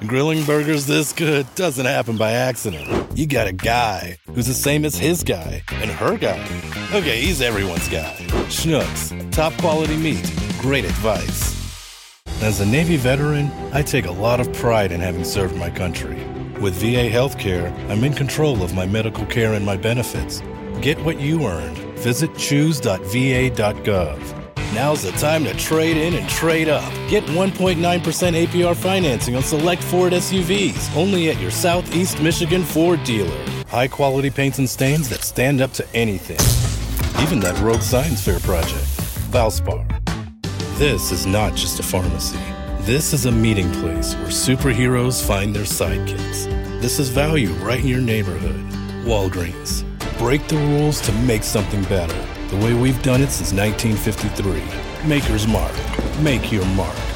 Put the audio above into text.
Grilling burgers this good doesn't happen by accident. You got a guy who's the same as his guy and her guy. Okay, he's everyone's guy. Schnucks, top quality meat, great advice. As a Navy veteran, I take a lot of pride in having served my country. With VA healthcare, I'm in control of my medical care and my benefits. Get what you earned. Visit choose.va.gov. Now's the time to trade in and trade up. Get 1.9% APR financing on select Ford SUVs, only at your Southeast Michigan Ford dealer. High-quality paints and stains that stand up to anything. Even that rogue science fair project. Valspar. This is not just a pharmacy. This is a meeting place where superheroes find their sidekicks. This is value right in your neighborhood. Walgreens. Break the rules to make something better. The way we've done it since 1953. Maker's Mark. Make your mark.